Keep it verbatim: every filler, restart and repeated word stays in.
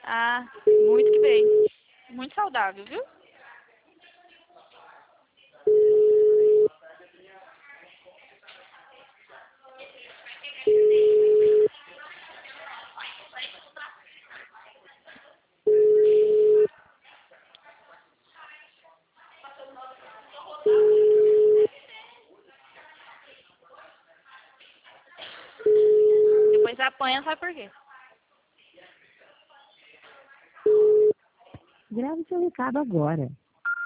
Ah, muito que bem. Muito saudável, viu? Depois apanha, sabe por quê? Grave seu recado agora.